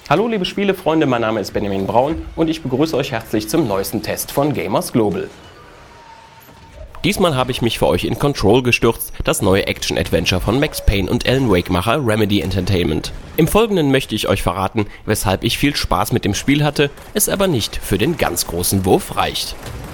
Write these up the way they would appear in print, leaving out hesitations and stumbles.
Hallo liebe Spielefreunde, mein Name ist Benjamin Braun und ich begrüße euch herzlich zum neuesten Test von Gamers Global. Diesmal habe ich mich für euch in Control gestürzt, das neue Action-Adventure von Max Payne und Alan Wake-Macher Remedy Entertainment. Im Folgenden möchte ich euch verraten, weshalb ich viel Spaß mit dem Spiel hatte, es aber nicht für den ganz großen Wurf reicht.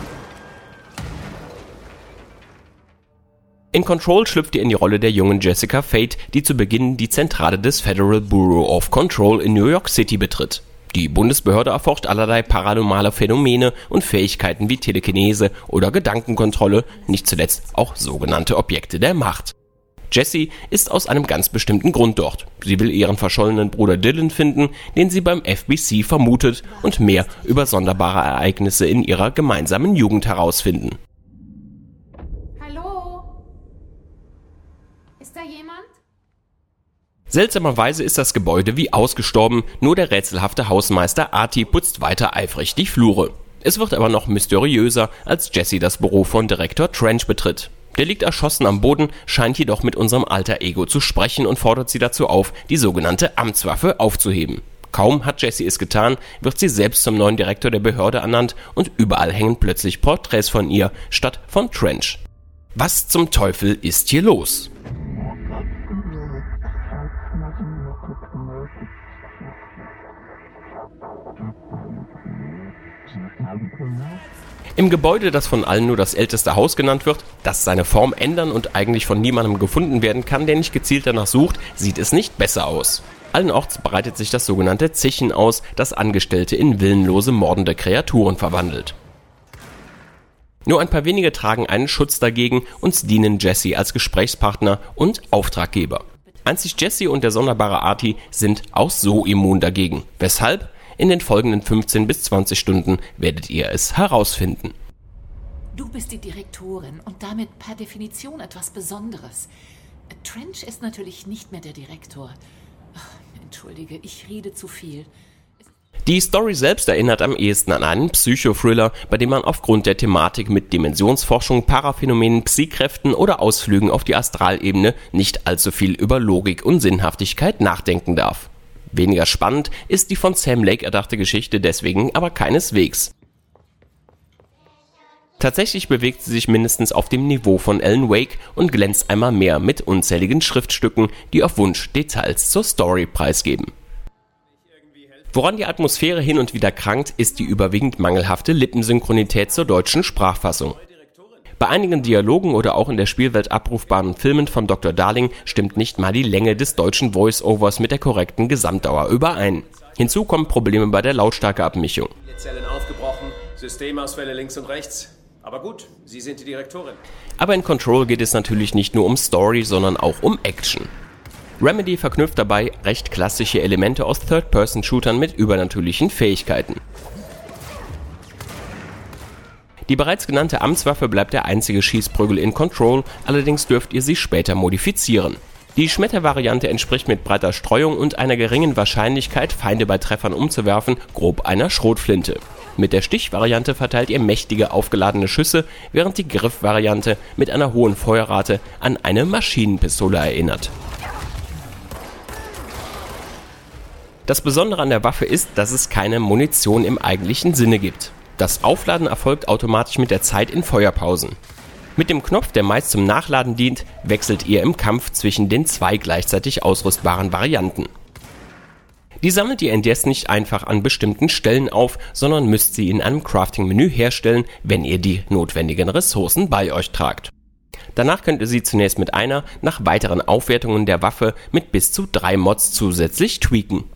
In Control schlüpft ihr in die Rolle der jungen Jessica Fate, die zu Beginn die Zentrale des Federal Bureau of Control in New York City betritt. Die Bundesbehörde erforscht allerlei paranormale Phänomene und Fähigkeiten wie Telekinese oder Gedankenkontrolle, nicht zuletzt auch sogenannte Objekte der Macht. Jessie ist aus einem ganz bestimmten Grund dort. Sie will ihren verschollenen Bruder Dylan finden, den sie beim FBC vermutet, und mehr über sonderbare Ereignisse in ihrer gemeinsamen Jugend herausfinden. Ist da jemand? Seltsamerweise ist das Gebäude wie ausgestorben, nur der rätselhafte Hausmeister Artie putzt weiter eifrig die Flure. Es wird aber noch mysteriöser, als Jessie das Büro von Direktor Trench betritt. Der liegt erschossen am Boden, scheint jedoch mit unserem Alter Ego zu sprechen und fordert sie dazu auf, die sogenannte Amtswaffe aufzuheben. Kaum hat Jessie es getan, wird sie selbst zum neuen Direktor der Behörde ernannt und überall hängen plötzlich Porträts von ihr statt von Trench. Was zum Teufel ist hier los? Im Gebäude, das von allen nur das älteste Haus genannt wird, das seine Form ändern und eigentlich von niemandem gefunden werden kann, der nicht gezielt danach sucht, sieht es nicht besser aus. Allenorts breitet sich das sogenannte Zichen aus, das Angestellte in willenlose, mordende Kreaturen verwandelt. Nur ein paar wenige tragen einen Schutz dagegen und dienen Jessie als Gesprächspartner und Auftraggeber. Einzig Jessie und der sonderbare Artie sind auch so immun dagegen. Weshalb? In den folgenden 15 bis 20 Stunden werdet ihr es herausfinden. Du bist die Direktorin und damit per Definition etwas Besonderes. Trench ist natürlich nicht mehr der Direktor. Entschuldige, ich rede zu viel. Die Story selbst erinnert am ehesten an einen Psychothriller, bei dem man aufgrund der Thematik mit Dimensionsforschung, Paraphänomenen, Psykräften oder Ausflügen auf die Astralebene nicht allzu viel über Logik und Sinnhaftigkeit nachdenken darf. Weniger spannend ist die von Sam Lake erdachte Geschichte deswegen aber keineswegs. Tatsächlich bewegt sie sich mindestens auf dem Niveau von Alan Wake und glänzt einmal mehr mit unzähligen Schriftstücken, die auf Wunsch Details zur Story preisgeben. Woran die Atmosphäre hin und wieder krankt, ist die überwiegend mangelhafte Lippensynchronität zur deutschen Sprachfassung. Bei einigen Dialogen oder auch in der Spielwelt abrufbaren Filmen von Dr. Darling stimmt nicht mal die Länge des deutschen Voice-Overs mit der korrekten Gesamtdauer überein. Hinzu kommen Probleme bei der Lautstärkeabmischung. Zellen aufgebrochen, Systemausfälle links und rechts. Aber gut, Sie sind die Direktorin. Aber in Control geht es natürlich nicht nur um Story, sondern auch um Action. Remedy verknüpft dabei recht klassische Elemente aus Third-Person-Shootern mit übernatürlichen Fähigkeiten. Die bereits genannte Amtswaffe bleibt der einzige Schießprügel in Control, allerdings dürft ihr sie später modifizieren. Die Schmettervariante entspricht mit breiter Streuung und einer geringen Wahrscheinlichkeit, Feinde bei Treffern umzuwerfen, grob einer Schrotflinte. Mit der Stichvariante verteilt ihr mächtige aufgeladene Schüsse, während die Griffvariante mit einer hohen Feuerrate an eine Maschinenpistole erinnert. Das Besondere an der Waffe ist, dass es keine Munition im eigentlichen Sinne gibt. Das Aufladen erfolgt automatisch mit der Zeit in Feuerpausen. Mit dem Knopf, der meist zum Nachladen dient, wechselt ihr im Kampf zwischen den zwei gleichzeitig ausrüstbaren Varianten. Die sammelt ihr indes nicht einfach an bestimmten Stellen auf, sondern müsst sie in einem Crafting-Menü herstellen, wenn ihr die notwendigen Ressourcen bei euch tragt. Danach könnt ihr sie zunächst mit einer, nach weiteren Aufwertungen der Waffe mit bis zu 3 Mods zusätzlich tweaken.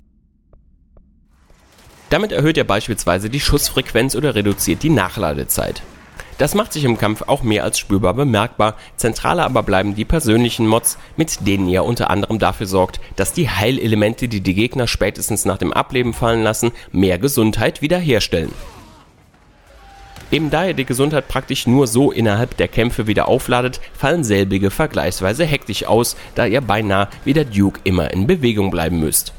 Damit erhöht ihr beispielsweise die Schussfrequenz oder reduziert die Nachladezeit. Das macht sich im Kampf auch mehr als spürbar bemerkbar, zentraler aber bleiben die persönlichen Mods, mit denen ihr unter anderem dafür sorgt, dass die Heilelemente, die die Gegner spätestens nach dem Ableben fallen lassen, mehr Gesundheit wiederherstellen. Eben da ihr die Gesundheit praktisch nur so innerhalb der Kämpfe wieder aufladet, fallen selbige vergleichsweise hektisch aus, da ihr beinahe wie der Duke immer in Bewegung bleiben müsst.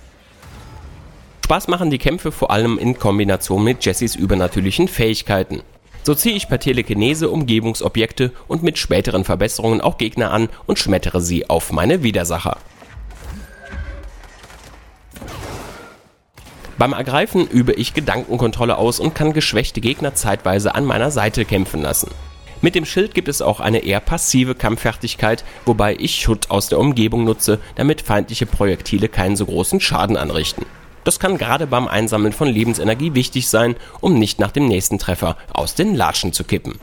Spaß machen die Kämpfe vor allem in Kombination mit Jessies übernatürlichen Fähigkeiten. So ziehe ich per Telekinese Umgebungsobjekte und mit späteren Verbesserungen auch Gegner an und schmettere sie auf meine Widersacher. Beim Ergreifen übe ich Gedankenkontrolle aus und kann geschwächte Gegner zeitweise an meiner Seite kämpfen lassen. Mit dem Schild gibt es auch eine eher passive Kampffertigkeit, wobei ich Schutt aus der Umgebung nutze, damit feindliche Projektile keinen so großen Schaden anrichten. Das kann gerade beim Einsammeln von Lebensenergie wichtig sein, um nicht nach dem nächsten Treffer aus den Latschen zu kippen.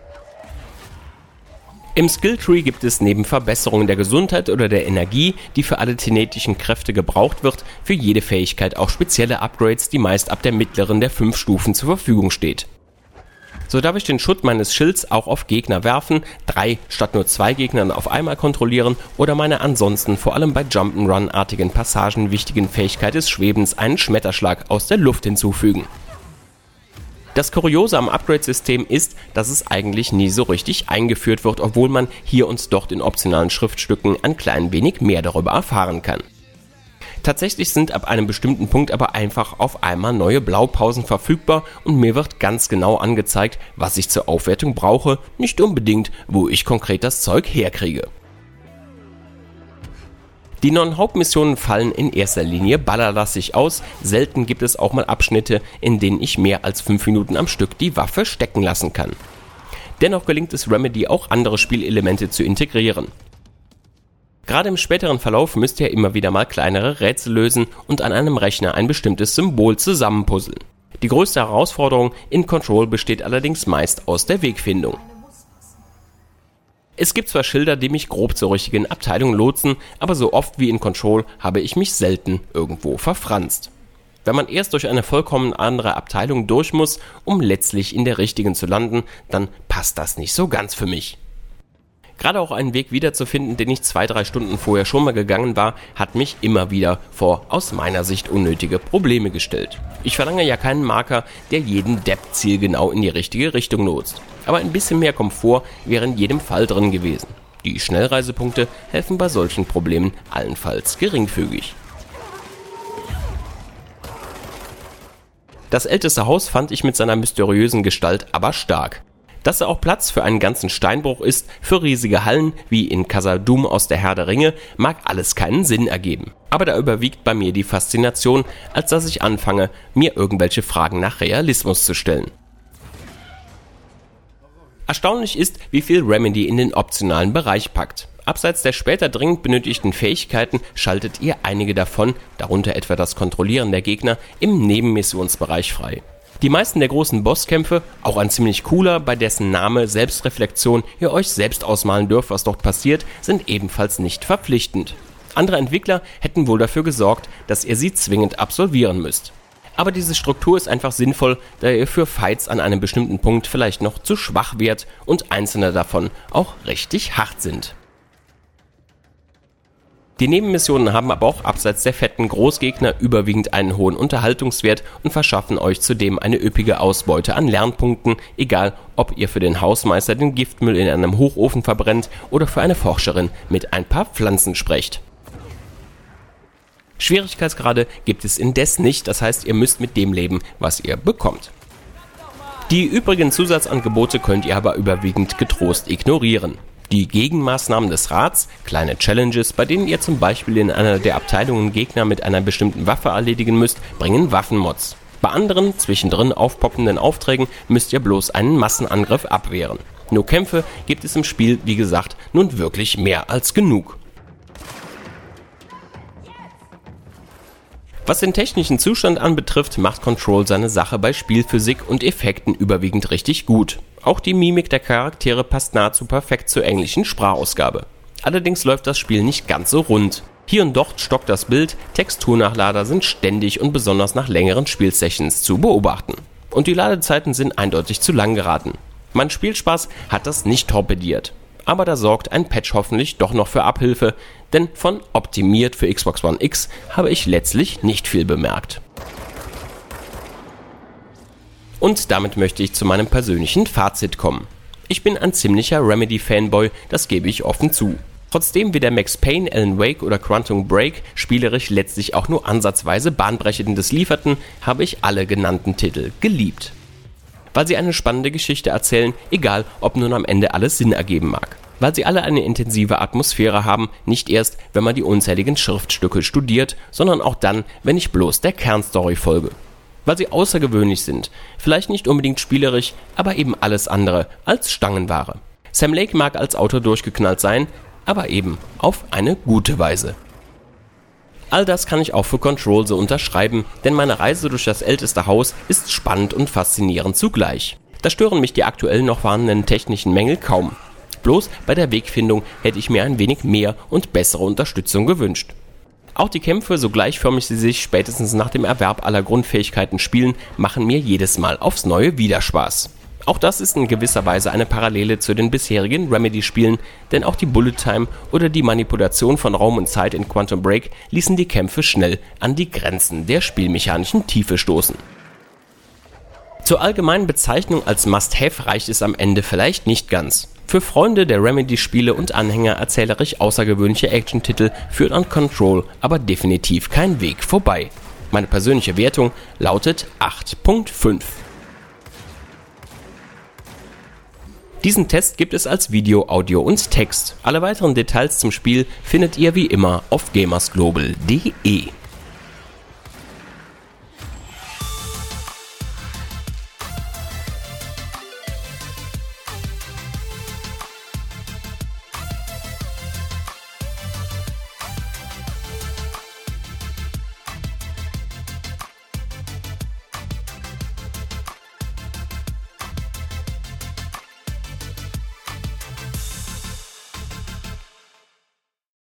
Im Skilltree gibt es neben Verbesserungen der Gesundheit oder der Energie, die für alle kinetischen Kräfte gebraucht wird, für jede Fähigkeit auch spezielle Upgrades, die meist ab der mittleren der 5 Stufen zur Verfügung steht. So darf ich den Schutt meines Schilds auch auf Gegner werfen, 3 statt nur 2 Gegnern auf einmal kontrollieren oder meine ansonsten vor allem bei Jump'n'Run-artigen Passagen wichtigen Fähigkeit des Schwebens einen Schmetterschlag aus der Luft hinzufügen. Das Kuriose am Upgrade-System ist, dass es eigentlich nie so richtig eingeführt wird, obwohl man hier und dort in optionalen Schriftstücken ein klein wenig mehr darüber erfahren kann. Tatsächlich sind ab einem bestimmten Punkt aber einfach auf einmal neue Blaupausen verfügbar und mir wird ganz genau angezeigt, was ich zur Aufwertung brauche, nicht unbedingt, wo ich konkret das Zeug herkriege. Die 9 Hauptmissionen fallen in erster Linie ballerlastig aus, selten gibt es auch mal Abschnitte, in denen ich mehr als 5 Minuten am Stück die Waffe stecken lassen kann. Dennoch gelingt es Remedy auch andere Spielelemente zu integrieren. Gerade im späteren Verlauf müsst ihr immer wieder mal kleinere Rätsel lösen und an einem Rechner ein bestimmtes Symbol zusammenpuzzeln. Die größte Herausforderung in Control besteht allerdings meist aus der Wegfindung. Es gibt zwar Schilder, die mich grob zur richtigen Abteilung lotsen, aber so oft wie in Control habe ich mich selten irgendwo verfranst. Wenn man erst durch eine vollkommen andere Abteilung durch muss, um letztlich in der richtigen zu landen, dann passt das nicht so ganz für mich. Gerade auch einen Weg wiederzufinden, den ich 2-3 Stunden vorher schon mal gegangen war, hat mich immer wieder vor aus meiner Sicht unnötige Probleme gestellt. Ich verlange ja keinen Marker, der jeden Depp zielgenau in die richtige Richtung lotst. Aber ein bisschen mehr Komfort wäre in jedem Fall drin gewesen. Die Schnellreisepunkte helfen bei solchen Problemen allenfalls geringfügig. Das älteste Haus fand ich mit seiner mysteriösen Gestalt aber stark. Dass er auch Platz für einen ganzen Steinbruch ist, für riesige Hallen wie in Khazad-dûm aus der Herr der Ringe, mag alles keinen Sinn ergeben. Aber da überwiegt bei mir die Faszination, als dass ich anfange, mir irgendwelche Fragen nach Realismus zu stellen. Erstaunlich ist, wie viel Remedy in den optionalen Bereich packt. Abseits der später dringend benötigten Fähigkeiten schaltet ihr einige davon, darunter etwa das Kontrollieren der Gegner, im Nebenmissionsbereich frei. Die meisten der großen Bosskämpfe, auch ein ziemlich cooler, bei dessen Name Selbstreflexion ihr euch selbst ausmalen dürft, was dort passiert, sind ebenfalls nicht verpflichtend. Andere Entwickler hätten wohl dafür gesorgt, dass ihr sie zwingend absolvieren müsst. Aber diese Struktur ist einfach sinnvoll, da ihr für Fights an einem bestimmten Punkt vielleicht noch zu schwach wärt und einzelne davon auch richtig hart sind. Die Nebenmissionen haben aber auch abseits der fetten Großgegner überwiegend einen hohen Unterhaltungswert und verschaffen euch zudem eine üppige Ausbeute an Lernpunkten, egal ob ihr für den Hausmeister den Giftmüll in einem Hochofen verbrennt oder für eine Forscherin mit ein paar Pflanzen sprecht. Schwierigkeitsgrade gibt es indes nicht, das heißt, ihr müsst mit dem leben, was ihr bekommt. Die übrigen Zusatzangebote könnt ihr aber überwiegend getrost ignorieren. Die Gegenmaßnahmen des Rats, kleine Challenges, bei denen ihr zum Beispiel in einer der Abteilungen Gegner mit einer bestimmten Waffe erledigen müsst, bringen Waffenmods. Bei anderen, zwischendrin aufpoppenden Aufträgen müsst ihr bloß einen Massenangriff abwehren. Nur Kämpfe gibt es im Spiel, wie gesagt, nun wirklich mehr als genug. Was den technischen Zustand anbetrifft, macht Control seine Sache bei Spielphysik und Effekten überwiegend richtig gut. Auch die Mimik der Charaktere passt nahezu perfekt zur englischen Sprachausgabe. Allerdings läuft das Spiel nicht ganz so rund. Hier und dort stockt das Bild, Texturnachlader sind ständig und besonders nach längeren Spielsessions zu beobachten. Und die Ladezeiten sind eindeutig zu lang geraten. Mein Spielspaß hat das nicht torpediert. Aber da sorgt ein Patch hoffentlich doch noch für Abhilfe, denn von optimiert für Xbox One X habe ich letztlich nicht viel bemerkt. Und damit möchte ich zu meinem persönlichen Fazit kommen. Ich bin ein ziemlicher Remedy-Fanboy, das gebe ich offen zu. Trotzdem weder Max Payne, Alan Wake oder Quantum Break spielerisch letztlich auch nur ansatzweise Bahnbrechendes lieferten, habe ich alle genannten Titel geliebt. Weil sie eine spannende Geschichte erzählen, egal ob nun am Ende alles Sinn ergeben mag. weil sie alle eine intensive Atmosphäre haben, nicht erst, wenn man die unzähligen Schriftstücke studiert, sondern auch dann, wenn ich bloß der Kernstory folge. Weil sie außergewöhnlich sind, vielleicht nicht unbedingt spielerisch, aber eben alles andere als Stangenware. Sam Lake mag als Autor durchgeknallt sein, aber eben auf eine gute Weise. All das kann ich auch für Control so unterschreiben, denn meine Reise durch das älteste Haus ist spannend und faszinierend zugleich. Da stören mich die aktuell noch vorhandenen technischen Mängel kaum. Bloß bei der Wegfindung hätte ich mir ein wenig mehr und bessere Unterstützung gewünscht. Auch die Kämpfe, so gleichförmig sie sich spätestens nach dem Erwerb aller Grundfähigkeiten spielen, machen mir jedes Mal aufs Neue wieder Spaß. Auch das ist in gewisser Weise eine Parallele zu den bisherigen Remedy-Spielen, denn auch die Bullet Time oder die Manipulation von Raum und Zeit in Quantum Break ließen die Kämpfe schnell an die Grenzen der spielmechanischen Tiefe stoßen. Zur allgemeinen Bezeichnung als Must-Have reicht es am Ende vielleicht nicht ganz. Für Freunde der Remedy-Spiele und Anhänger erzählerisch außergewöhnliche Action-Titel führt an Control aber definitiv kein Weg vorbei. Meine persönliche Wertung lautet 8.5. Diesen Test gibt es als Video, Audio und Text. Alle weiteren Details zum Spiel findet ihr wie immer auf gamersglobal.de.